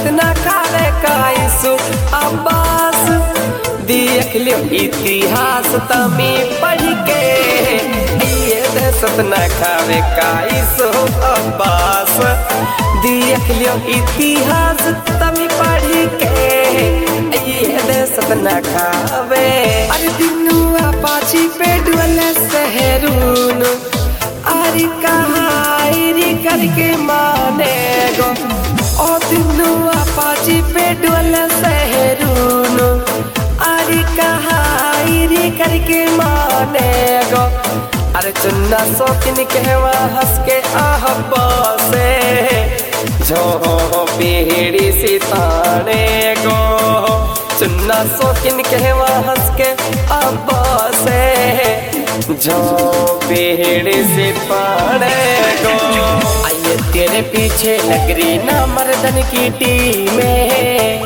न खावे काईसु अब्बास देख लियो इतिहास तमी पढ़ के ये दहशत न खावे काईसु अब्बास देख लियो इतिहास तमी पढ़ के ये दहशत न खावे। अरे दिनु अपाची पे डुअले सहरून अरे कहाई करके माने गो ओ दिनु अपाची पे डुअले सहरून अरे कहाई करके माने गो। अरे चुन्ना शौकीन कहवा हंस के आहबा से जो पीढ़ी सिताने गो चुन्ना शौकीन कहवा हंस के अब्बा से जो पीढ़ी सिताने गो। आइए तेरे पीछे लग रही ना मर्दन की टीमें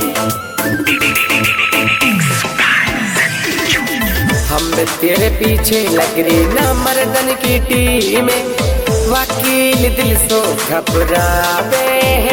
हम तेरे पीछे लग रही ना मर्दन की टीमें वकील दिल सो घबरावे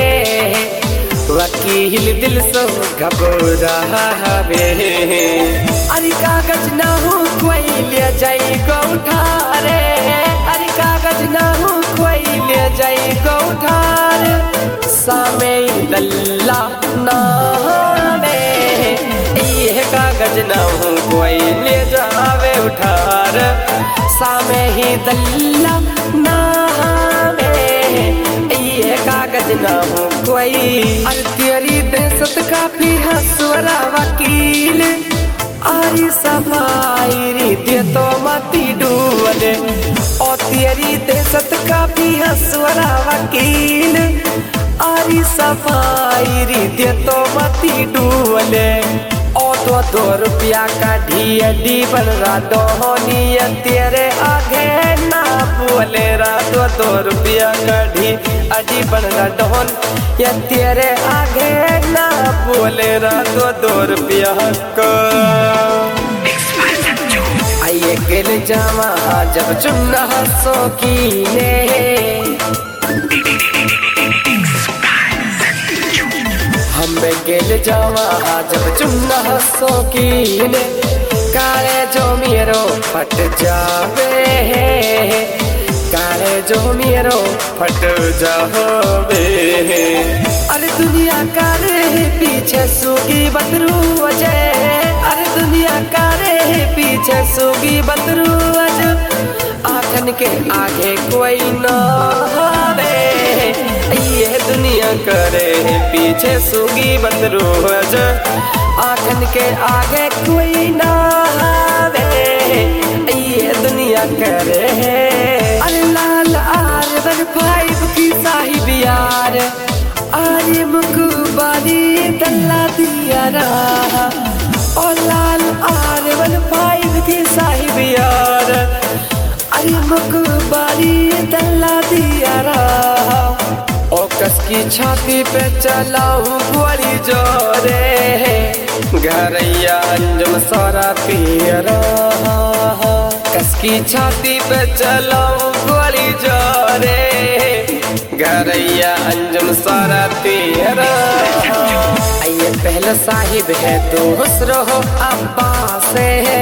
वकील दिल सो घबरावे। अरे कागज ना हो कोई ले जाई गो उठारे अरे कागज ना हो कोई ले जाई गो उठारे सामे दल्ला नामे ये कागज ना हो कोई ले जावे उठार सामे ही दल्ला नामे ये कागज ना हो कोई। अरे तेरी दहशत काफी हंसवरा वकील अरे सफाई रीते तो मती डूबले ओ तेरी दहशत काफी हंसवरा वकील अरे सफाई रीते तो मती डूबले ओ 2 का ढी बन रहा दोहनी तेरे आगे ना बोले रा 2 का ढी बन रहा दोहन या तेरे आगे ना बोले रा 2 का। आइए गिल जावा जब चुन्ना शौकीने हम गेल जावा जब चुन्ना शौकीने काले जो मेरो फट जावे काले जो मेरो फट जावे। अरे दुनिया कारे पीछे सूगी बदरू अजय अरे दुनिया कारे पीछे सूगी बदरू अजय आखन के आगे कोई न हवे ये दुनिया करे पीछे सूगी बदरू अजय आखन के आगे कोई न हवे ये दुनिया करे। अरे लाल R1 5 की साहिब यार अरे मुकुबारी दल्ला दिया रहा और लाल R1 5 की साहिब यार अरे मुकुबारी दल्ला दिया रहा ओ कस की छाती पे चलाऊं गोली जोरे घरैया अंजुम सारा पियरा कस की छाती पे चलाऊं गोली जोरे घरैया अंजुम सारा पियरा। आइए पहले साहिब है दूसरो हो अब्बा से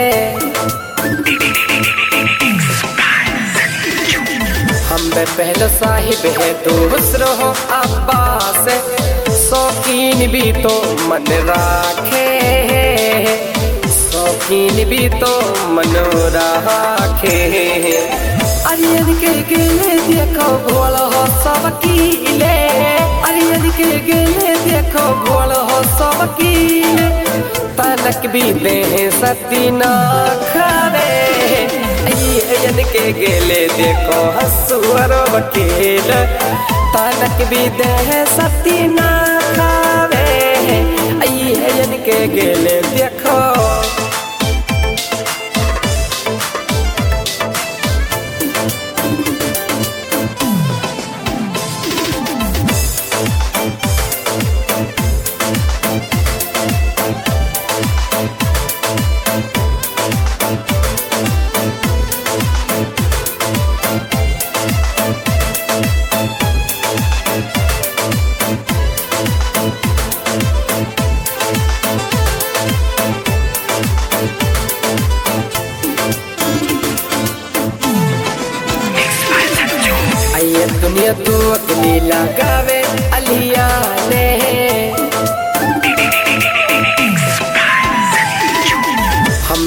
हम पहले साहिब है दूसरो हो अब्बा से शौकीन भी तो मन राखे शौकीन भी तो मन राखे। अरियन के गेले देखो भोल हो सब कीले अरियन के गेले देखो भोल हो सब कीले तनक भी दे सती ना खावे अयन के गेले देखो हसुअर वकील तनक भी दे सती ना खावे अयन के गेले देखो।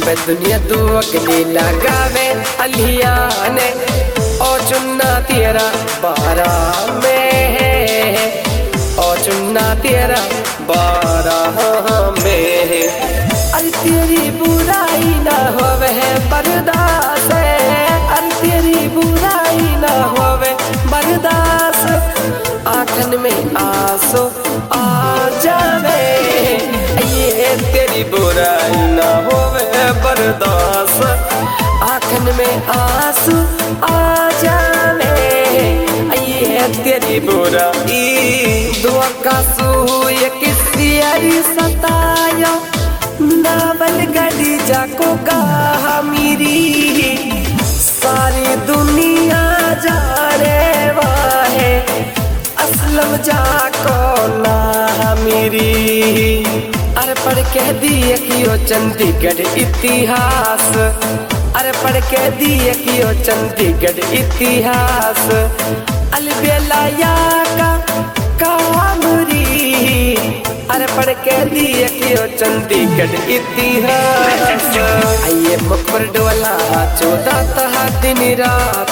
हमें दुनिया तू अगली लगावे अलिया ने ओ चुन्ना तेरा बारह में है, ओ चुन्ना तेरा बारह में है। अरे तेरी बुराई ना होवे बर्दाश्त, अरे तेरी बुराई ना होवे बर्दाश्त। आँखन में आंसू आ जावे, ये तेरी बुराई ना होवे बर्दाश्त। आँखन में आंसू आ जावे, ये तेरी बुराई। दुआ का सूय किसी अरी सताया, नावल गड़ी जाको कहा मेरी, सारी दुनिया जाने वाहे असलम जाको ना मेरी। अरे पढ़ के दिए कियो चंडीगढ़ इतिहास, अरे पढ़ के दिए कियो चंडीगढ़ इतिहास। अलबेला या का कामरी, अरे पढ़ के दिए कियो चंडीगढ़ इतिहास। आइए मुख पर डोला 14 दिन रात,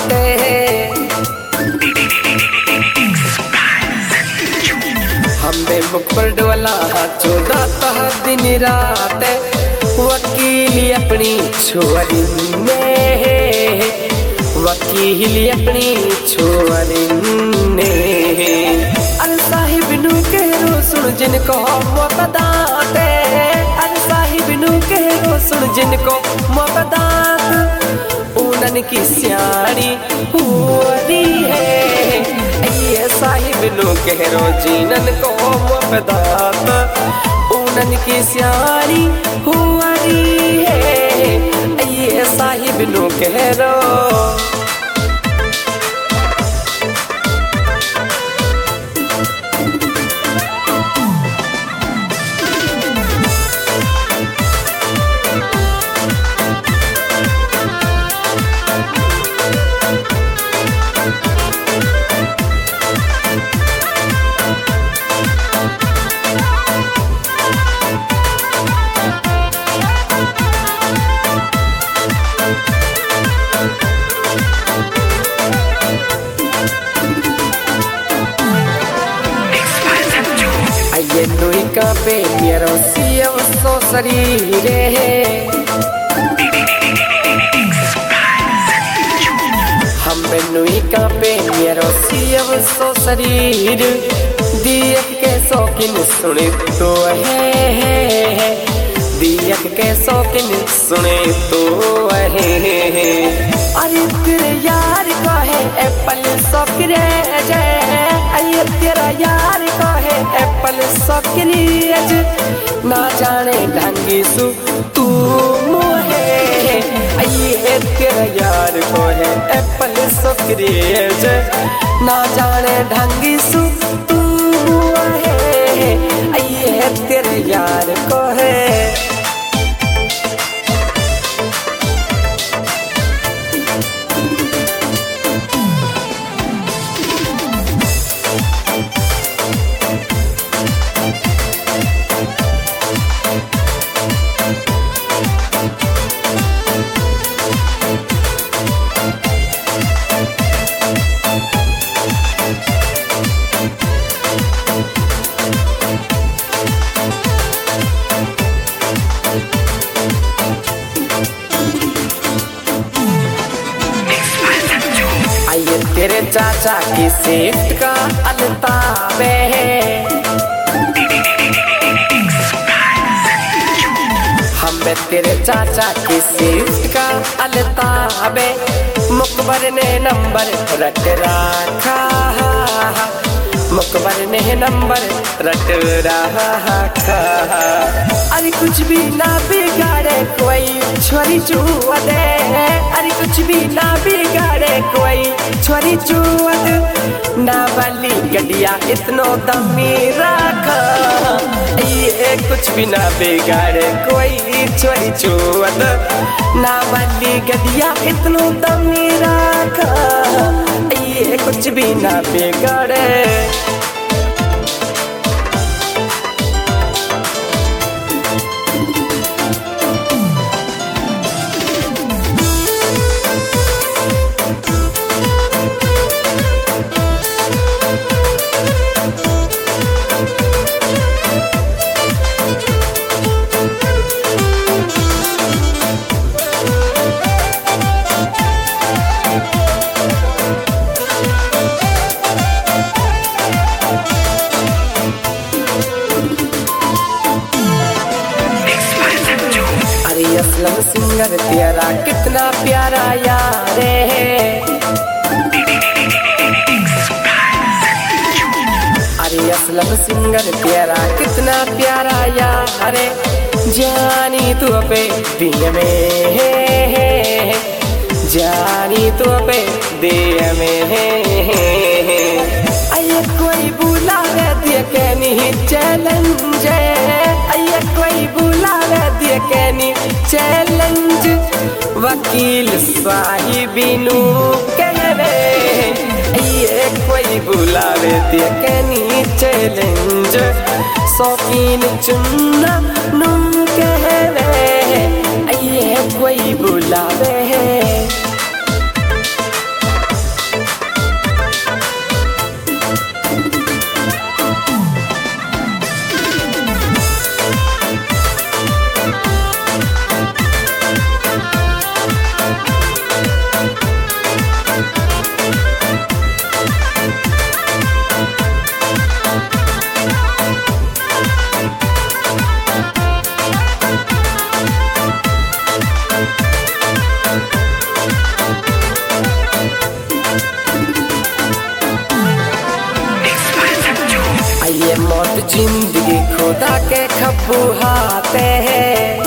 हमें मुख पर डोला 14 दिन रात। वकील अपनी छोरी में, वकील अपनी छोरी ने। अरे साहिब नू कहो सुन जिनको मोहब्बत, अरे साहिब नू कहो सुन जिनको मोहब्बत। ऊनन की स्याणी पूरी है, ये साहिब नू कहो जीनन को मोहब्बत। ऊनन की स्याणी पूरी है, ये साहिब नू कहो। ये नुई का पे मेरो सियव सो शरीरे, हमें नुई का पे मेरो सियव सो शरीर। दियक के शौकीन सुने तो है, दियक के शौकीन सुने तो है। अरे तेरे यार का है एप्पल सॉकेज, अरे तेरा यार का है एप्पल सॉकेज। ना जाने ढंगी सु तू मोहे, ये तेरा यार को है एप्पल सॉकेज। ना जाने ढंगी सु तू मोहे, ये तेरे यार को है। तेरे चाचा की सीट का अलतावे, हमें तेरे चाचा की सीट का अलतावे। मुकबर ने नंबर रट रखा, मुकबर ने नंबर रट रखा। अरे कुछ भी ना बिगाड़े कोई छोरी चुआ दे, अरे कुछ भी ना बिगाड़े कोई छोरी चुअत। ना वाली गडिया इतनो दमी रखा, ये कुछ भी ना बिगाड़े कोई छोरी चुअत। ना वाली गडिया इतनो दमी रखा, ये कुछ भी ना बिगाड़े। असलम सिंगर तेरा कितना प्यारा यार है। अरे असलम सिंगर तेरा कितना प्यारा यार है। जानी तू पे दिल में है, जानी तू पे दिल में है। आये कोई बुलावे दिए के नहीं चैलेंज, आये कोई बुलावे दिए के नहीं चैलेंज। वकील साहिबिनू कहवे ये कोई बुलावे दिए के नहीं चैलेंज। शौकीन चुन्ना नू कहवे ये कोई बुलावे है। ये मौत जिंदगी खुदा के खब्बू हाथे हैं।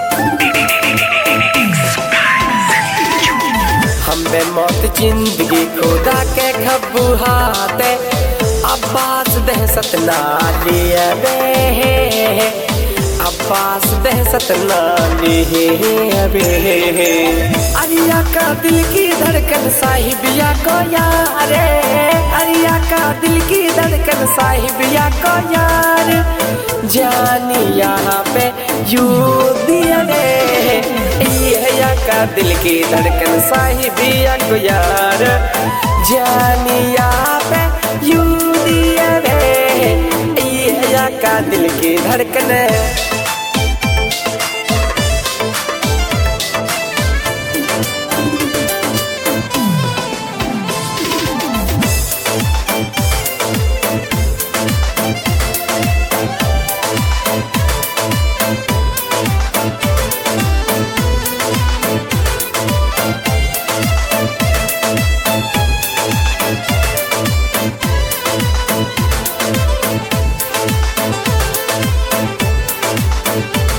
हमें मौत जिंदगी खुदा के खब्बू हाथे। अब्बास दहशत ना लिए बे, अब्बास दहशत ना लिए बे। अरिया का दिल की धड़कन साहिबिया को यार, अरिया का दिल की धड़कन साहिबिया को यार। जानी यहाँ पे यू दिया रे, यहिया का दिल की धड़कन साहिबिया को यार। जानी यहाँ पे यू दिया रे, यहिया का दिल की धड़कन।